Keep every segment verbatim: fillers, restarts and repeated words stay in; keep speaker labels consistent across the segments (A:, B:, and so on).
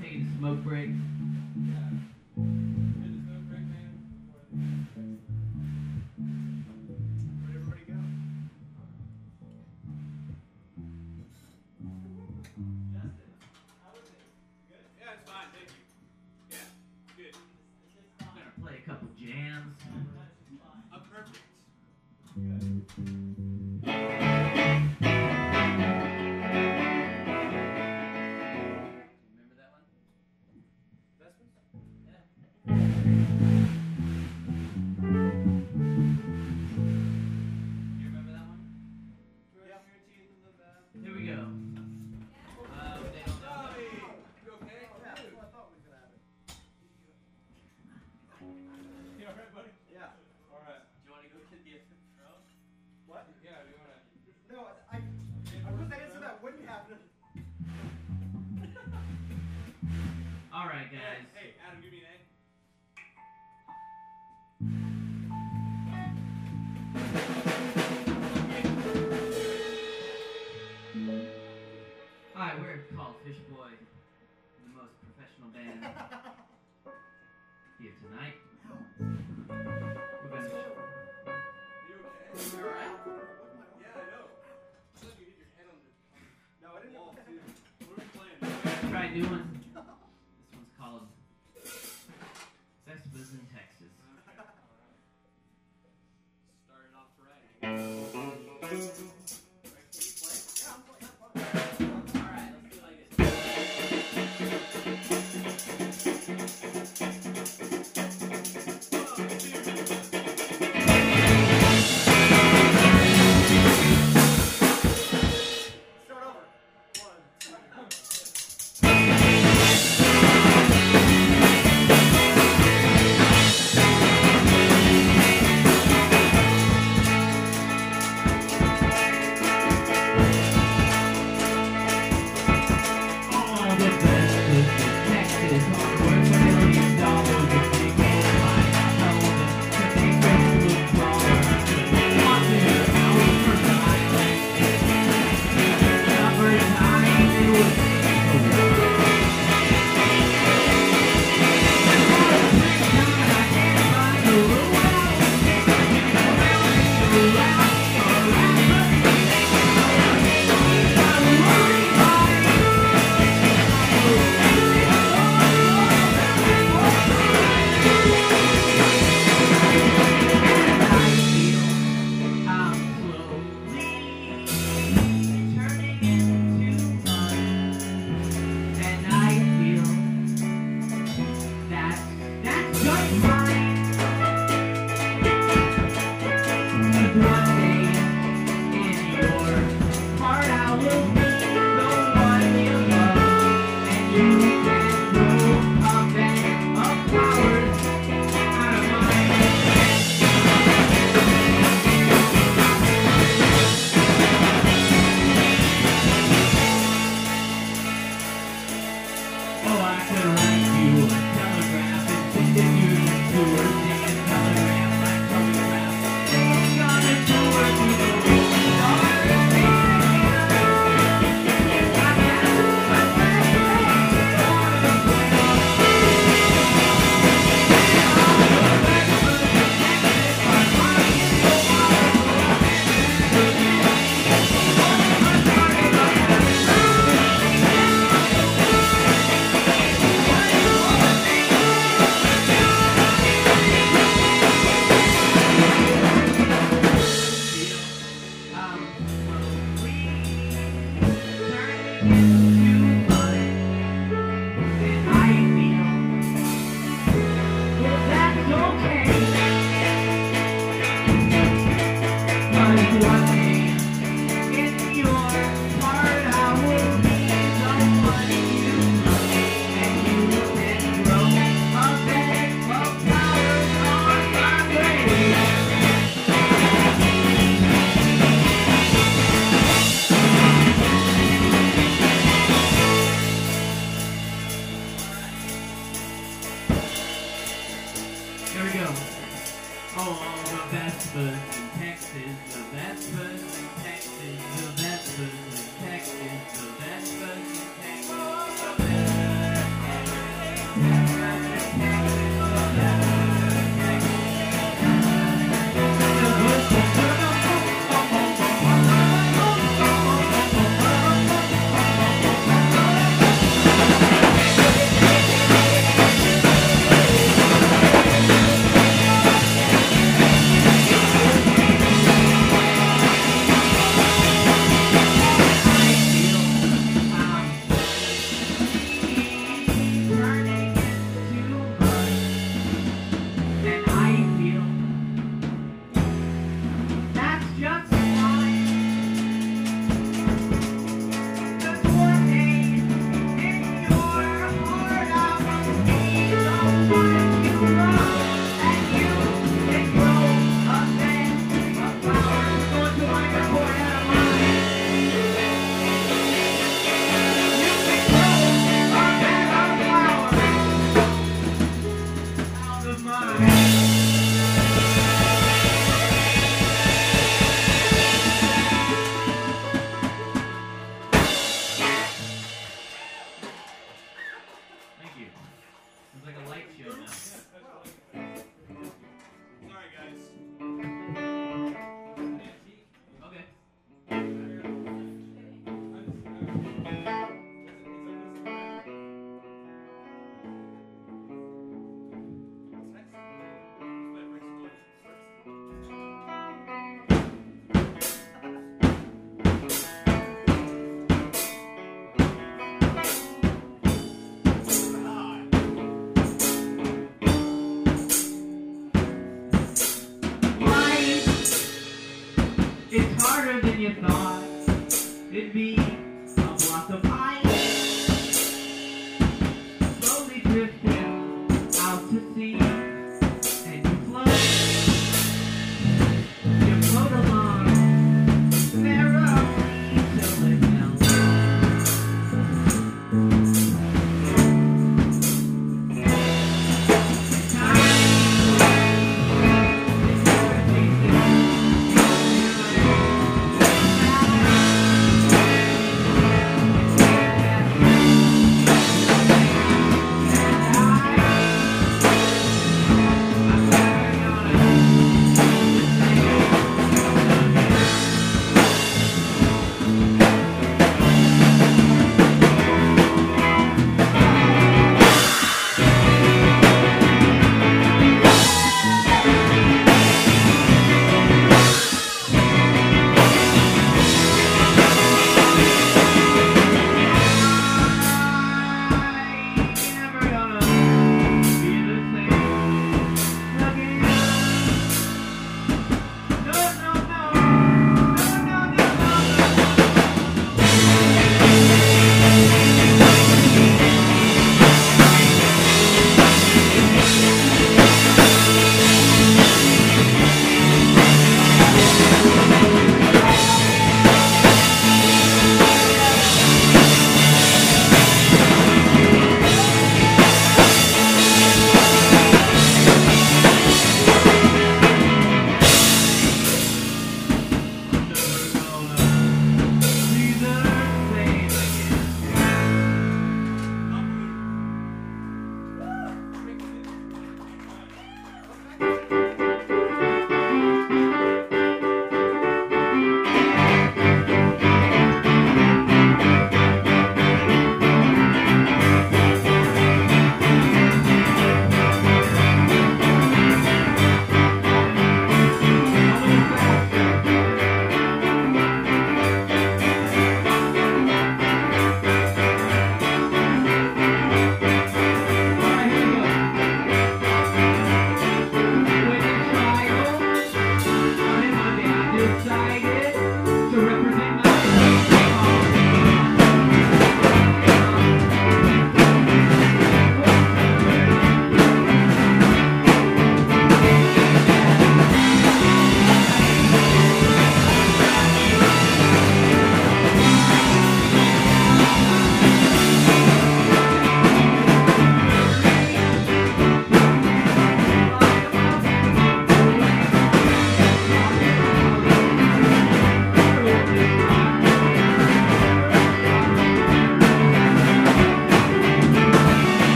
A: taking a smoke break. Alright, guys.
B: Hey, Adam, give me an
A: A. Alright, we're called Fish Boy, the most professional band here tonight. We're gonna show.
B: You okay? You alright? Yeah, I know. I thought you hit your head on the, on the wall, too. What are we playing?
A: Try doing. Called Sexbus in Texas.
B: Started off right.
A: drifting out to sea, and you float, you float along merrily till it melts.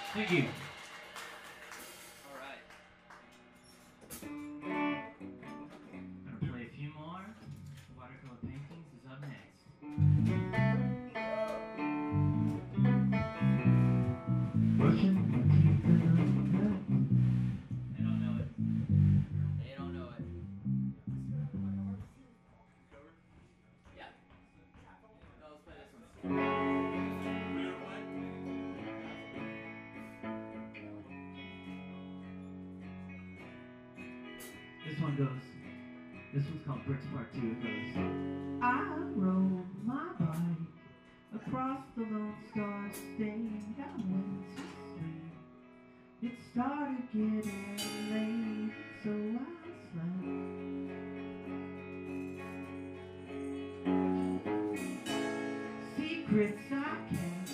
A: Thank you.
B: All right.
A: I'm gonna play a few more. Watercolor paintings is up next. Brushing my teeth and they don't know it. They don't know it.
B: Cover.
A: Yeah. No, let's play this one.
B: We gonna play?
A: This one goes. This one's called Bricks Part Two. It goes. I rode my bike across the Lone Star State. I went to sleep. It started getting late, so I slept. Secrets I kept.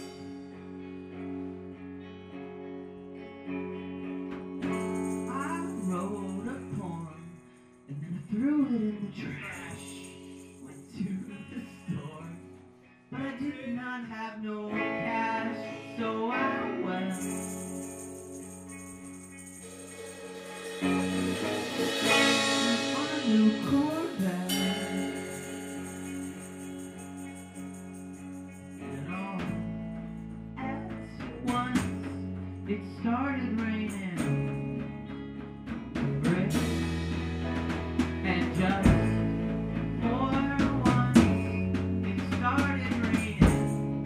A: I wrote a poem and then I threw it in the trash. Went to the store, but I did not have no cash, so I went. On a new Corvette, and all at once it started raining bricks, and just for once it started raining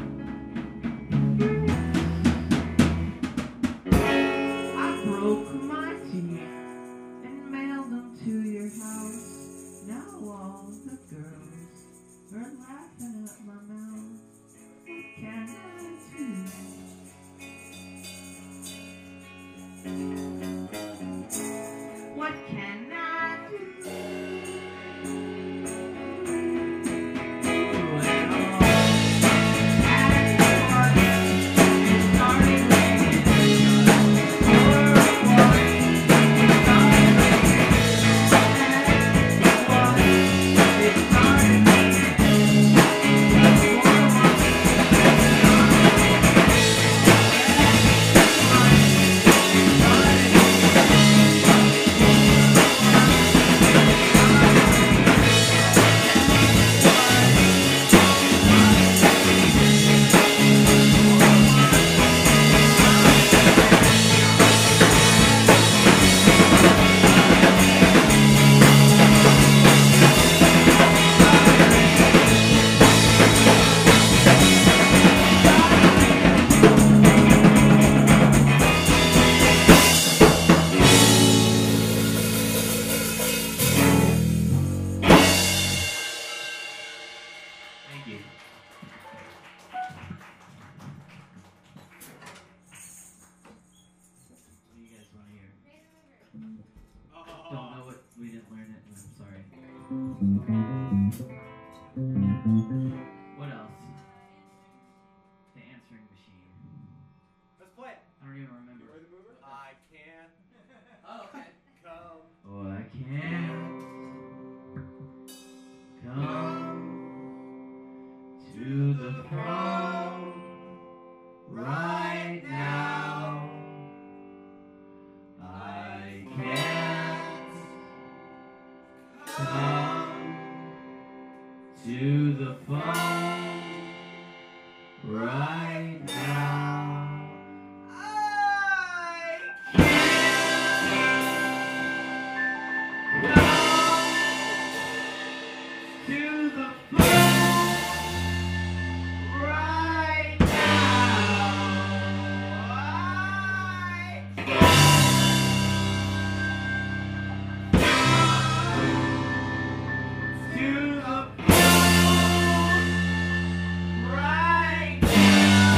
A: bricks. I broke my teeth and mailed them to your house. Now all the girls are laughing at my mouth. What can I do? What can I do? Well, at once it started raining. For once it started raining. At once it started raining. For once it Thank you. What do you guys want to hear? Don't know what we didn't learn it. I'm sorry. What else? The answering machine.
B: Let's play it.
A: I don't even
B: You
A: remember.
B: ready to move it? I can't
A: Oh, okay.
B: come.
A: Oh, I can't come to the throne right now. I can't come to the phone right now. I can't come to the phone right now. I to the phone right now.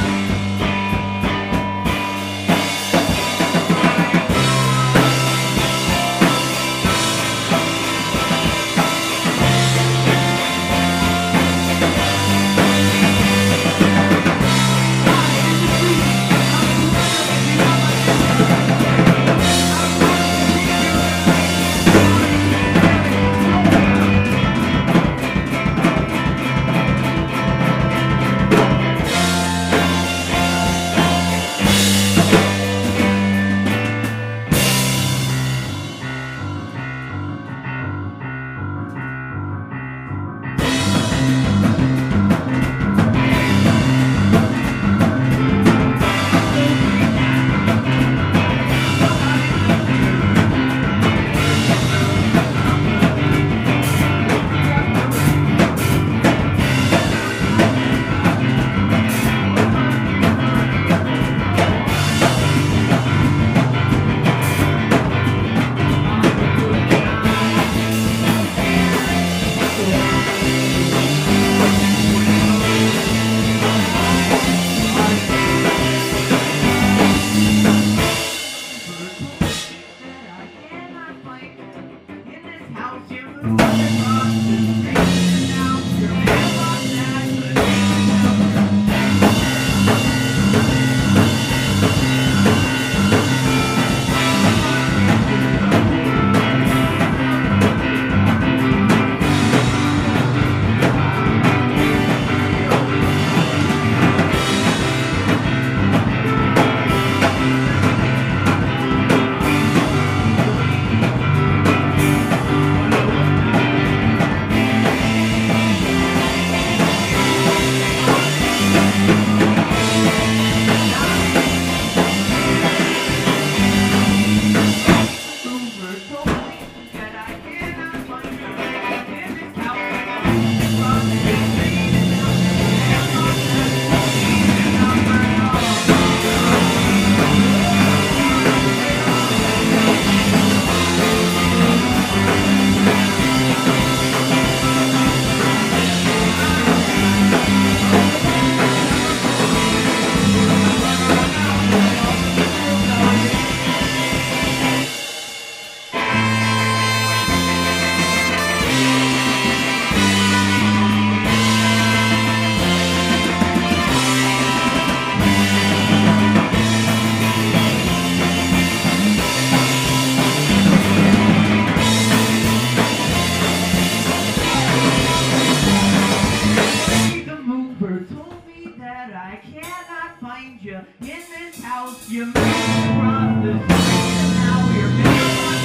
A: but in this house you moved across the street and now you're making my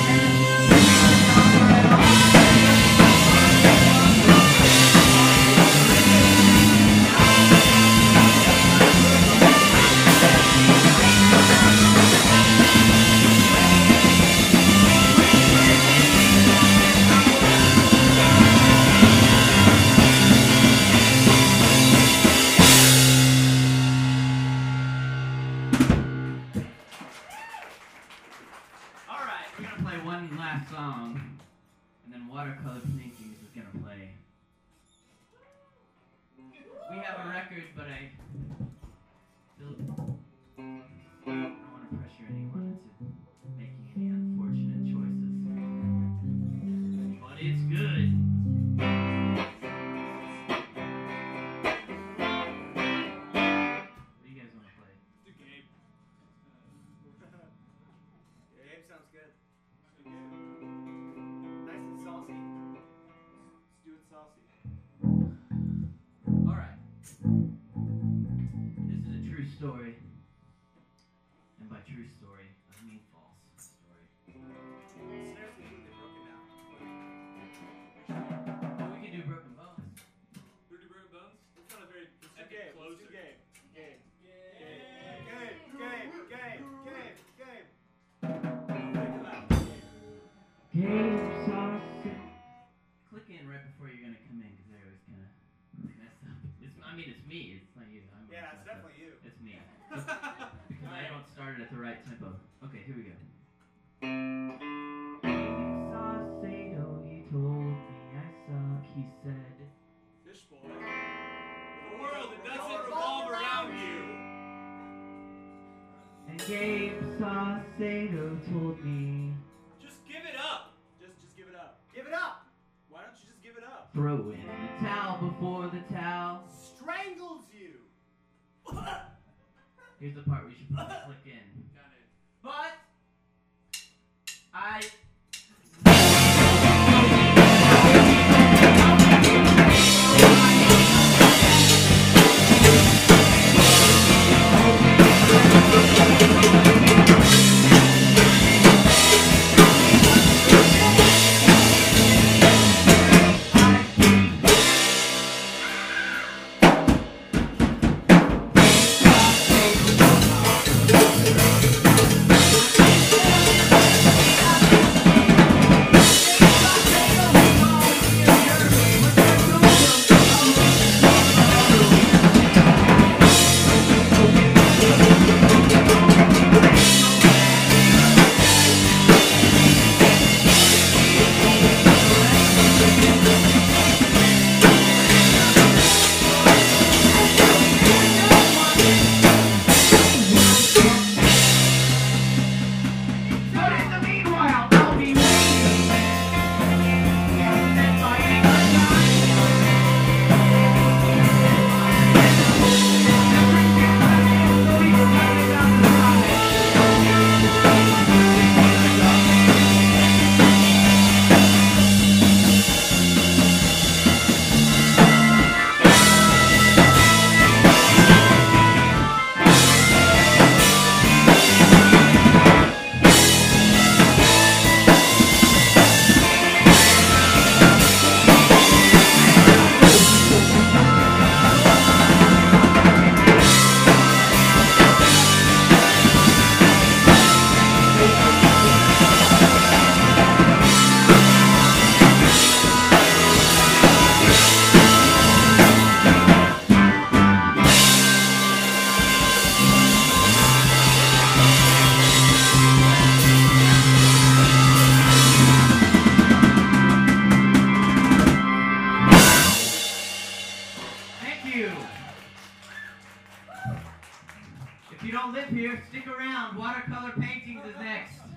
A: song, and then Watercolor Paintings is gonna play. We have a record, but I still don't want to pressure anyone into making any unfortunate choices. But it's good. What do you guys want to play?
B: Do Gabe.
C: Gabe sounds good. Nice and saucy. Let's do it saucy.
A: Alright. This is a true story. And by true story, I mean false story.
C: Snares completely broken now.
A: Oh, we can do Broken Bones.
B: Dirty Broken Bones? It's not a very
C: Let's do
B: specific
C: Gabe. Let's
B: closer.
C: do Gabe. Gabe. Gabe. Gabe. Gabe. Gabe. Gabe. Think about it.
A: Gabe Saucy. Click in right before you're gonna come in, because I always kind of mess up. It's, I mean, it's me. It's not you. I'm
C: Yeah, it's
A: messed up.
C: definitely you.
A: It's me. Because I don't start it at the right tempo. Okay, here we go. Saucedo, he told me I suck, he said.
B: Fish boy. The world, it doesn't revolve around you.
A: And Gabe Saucedo told me,
B: Just give it up.
C: Just, just give it up. Give it up. Why don't you just give it up?
A: throw in the towel before the towel.
C: Strangles you.
A: Here's the part we should probably click in.
B: Got it.
A: But I If you don't live here, stick around. Watercolor Paintings is next.